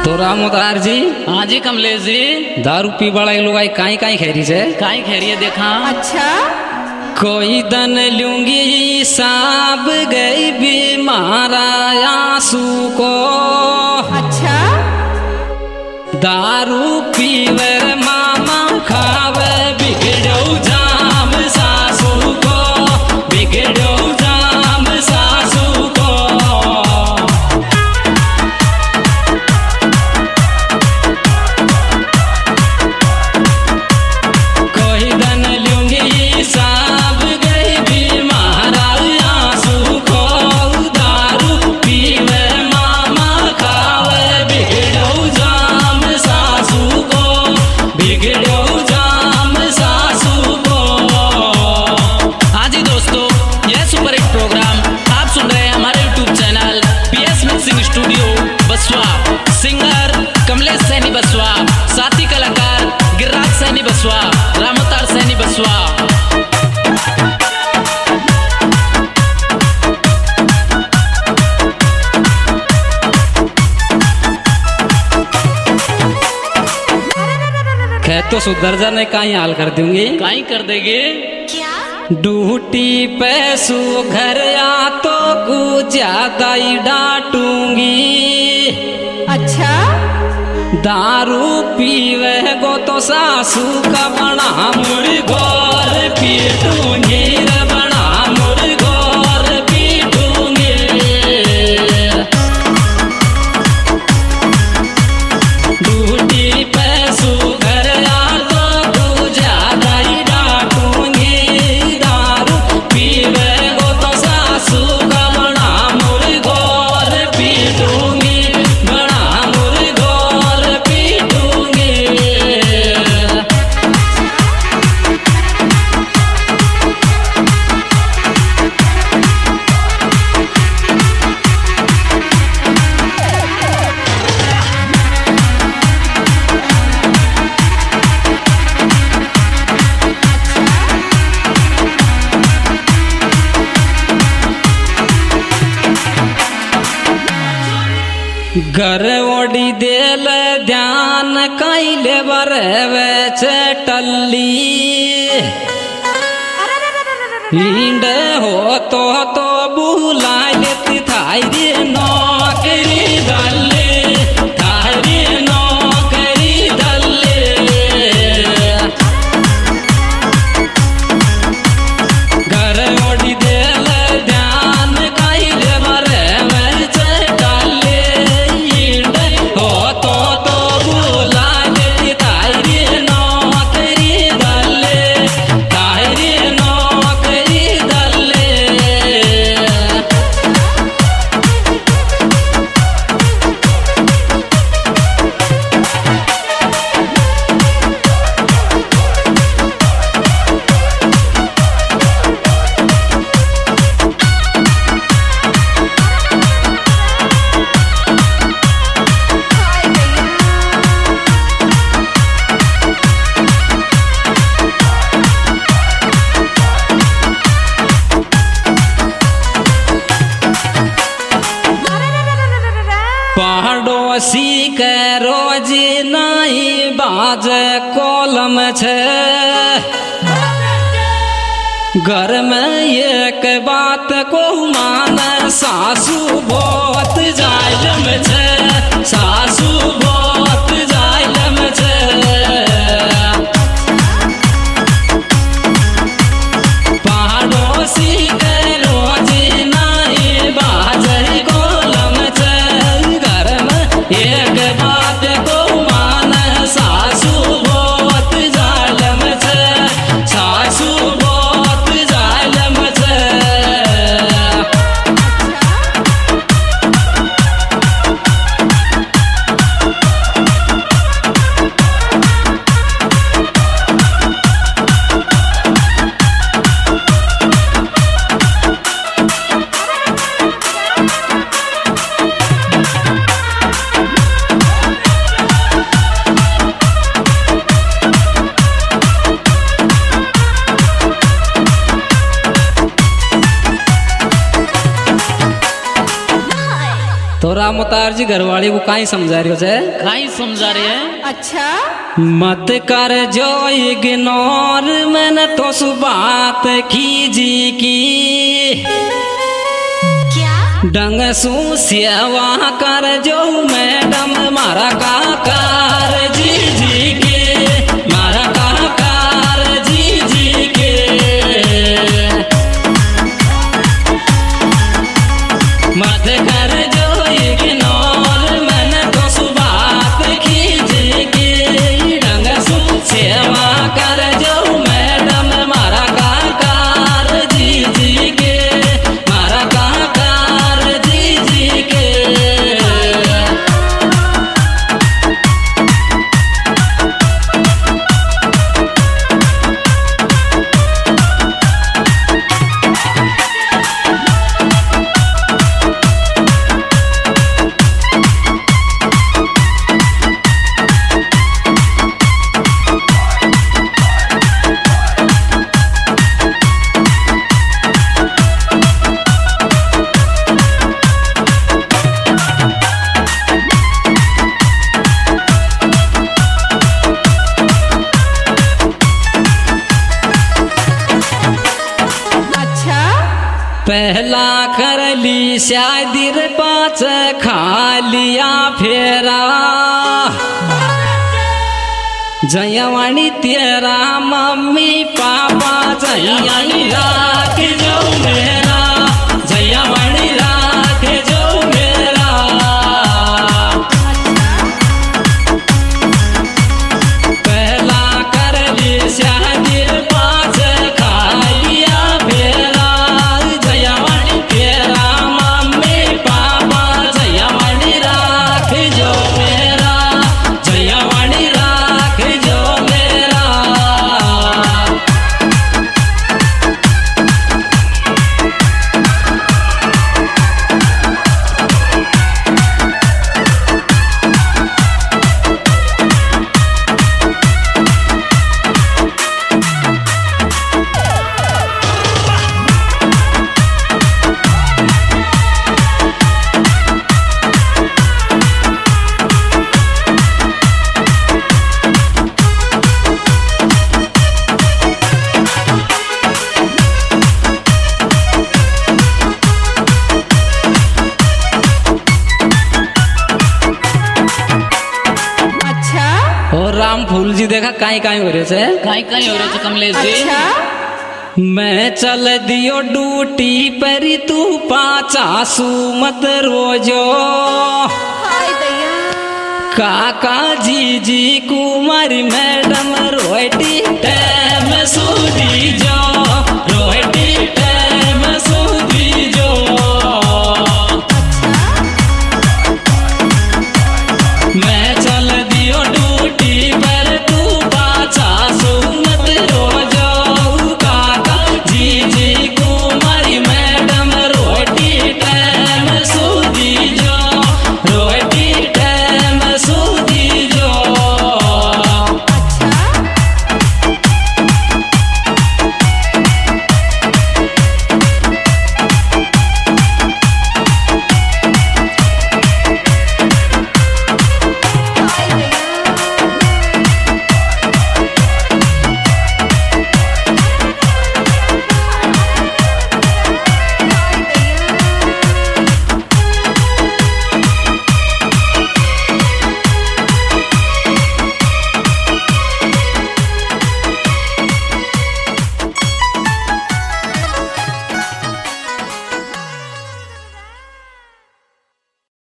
तो रामोदार जी। हाँ जी कमलेश जी। दारू पी बड़ा लोग काई काई खेरी से काई खेरिए देखा। अच्छा कोई दन लूंगी साब गई बीमारा आंसू को। अच्छा दारू पीवे मामा खावे बिगड़ो जाम सासू को, बिगड़ो जाम सासू को। कोई दन लूंगी साब गई बीमारा आंसू को। दारू पीवे मामा खावे बिगड़ो जाम सासू को, बिगड़ो जाम सासू को। हाँ जी दोस्तों, यह सुपर हिट प्रोग्राम आप सुन रहे हैं हमारे YouTube channel PS mixing studio Baswa. Singer Kamlesh Saini Baswa, साथी कलाकार गिरिराज सैनी बसवा, रामोतार सैनी बसवा। कह तो सुधर जाने का ही हाल कर दूंगी। काई कर देगे। ड्यूटी पे सु घर आ तो कुछ ज्यादा ही डांटूंगी। अच्छा दारू पीवे गो तो सासू का बना मुर्गोर पीटूंगी रे, बना मुर्गोर पीटूंगी। ड्यूटी पे सु घर आ तो कुछ ज्यादा ही डांटूंगी। दारू पीवे गो तो सासू का बना मुर्गोर पीटूंगी, बना मुर्गोर पीटूंगी। घर ओडी देल ध्यान कैले बरवे टल्ली। हींड हो तो बुला लेती थारी नौकरी दल्ले, थारी नौकरी दल्ले। घर ओडी देल ध्यान कैले बरवे टल्ली। हींड हो तो बुला लेती थारी नौकरी दल्ले, थारी नौकरी दल्ले। पड़ोसी के रोज नहीं बाज कोलम छे। घर में एक बात को मान सासू बहुत जालम छे, सासू बहुत जालम छे। पड़ोसी के रोज नहीं बाज कोलम छे। घर में एक बात को मान सासू बहुत जालम छे, सासू बहुत जालम छे। राम अवतार जी घरवाली को काई समझा रही हो छे? काई समझा रहे हैं? अच्छा। मत कर जो इग्नोर, मैंने तो सु बात कीजी की। क्या? डंग सु सेवा कर जो मैडम मारा काकार जी जी के, मारा काकार जी जी के। मत कर जो इग्नोर, मैंने तो सु बात कीजी की। डंग सु सेवा कर जो मैडम मारा काकार जी जी के, मारा काकार जी जी के। अच्छा। पहला कर ली शादी रे, पाँच खा लिया फेरा। जयवाणी तेरा मम्मी पापा, जयवाणी राख जो मेरा, जयवाणी राख जो मेरा। पहला कर ली शादी रे, पाँच खा लिया फेरा। जयवाणी तेरा मम्मी पापा, जयवाणी राख जो मेरा, जयवाणी राख जो मेरा। अच्छा। और राम फूल जी देखा काई काई हो रहे छे? काई काई हो रहे थे कमलेश जी? अच्छा। मैं चल दियो ड्यूटी पर, तू पाचा सू मत रोजो। हाय दैया। काका जी जी कुमारी मैडम रोटी टाइम सूदी जो।